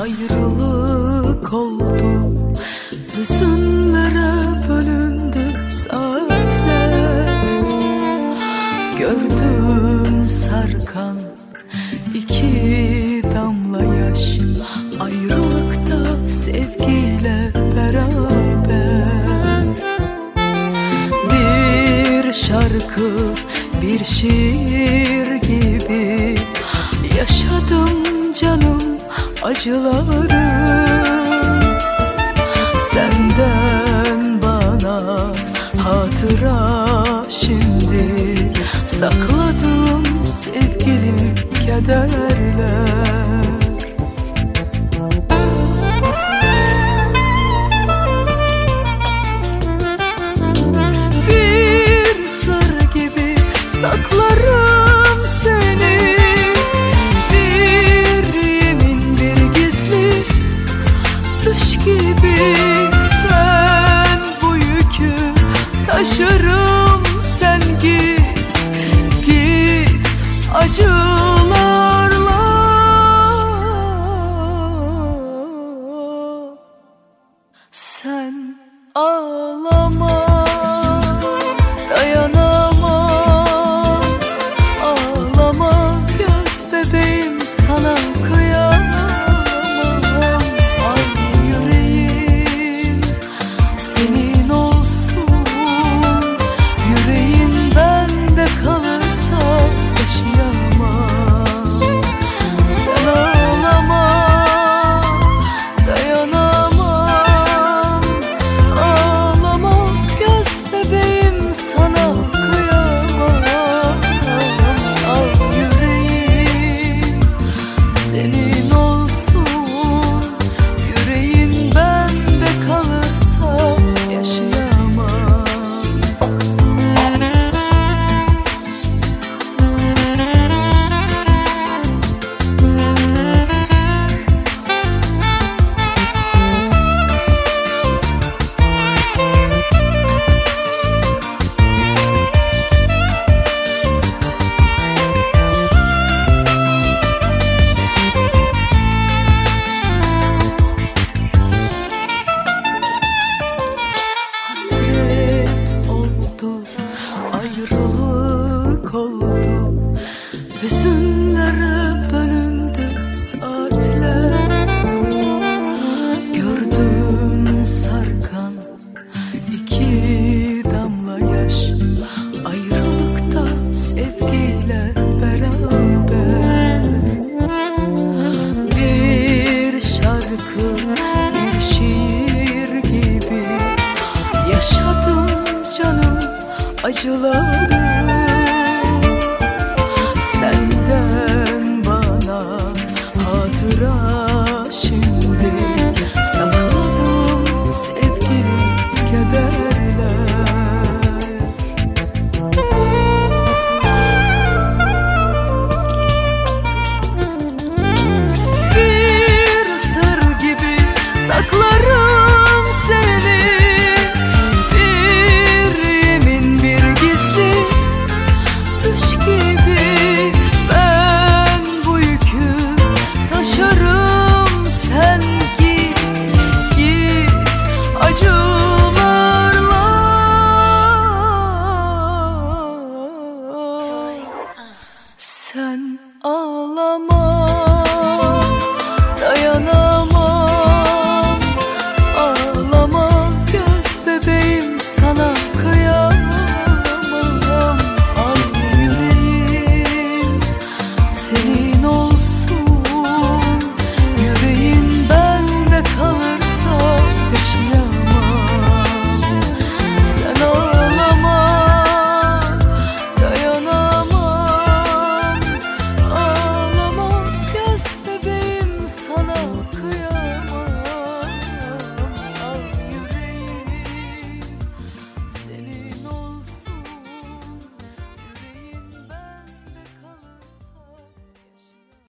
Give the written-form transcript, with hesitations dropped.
Ayrılık oldu, hüzünlere bölündü saatler. Gördüm sarkan iki damla yaş, ayrılıkta sevgiyle beraber. Bir şarkı, bir şiir gibi yaşadım canım acıları. Senden bana hatıra şimdi, sakladım sevgilim kederler. Bir sır gibi saklarım seni, bir yemin bir gizli düş gibi. Ben bu yükü taşırım, sen git, git acılarla. Sen ağlama, dayanamam. Ağlama göz bebeğim, sana kıyamam. Ay yüreğim senin olsun, yüreğin bende kalırsa yaşayamam. Sen ağlama, dayanamam. Ağlama göz bebeğim, sana kıyamam. Ay yüreğim senin olsun, yüreğin bende kalırsa yaşayamam. Hasret oldu, ayrılık oldu, hüzünlere bölündü saatler. Gördüm sarkan iki damla yaş, ayrılıkta sevgiyle beraber. Bir şarkı, bir şiir gibi yaşadım canım acıları. Senden bana hatıra şimdi, sakla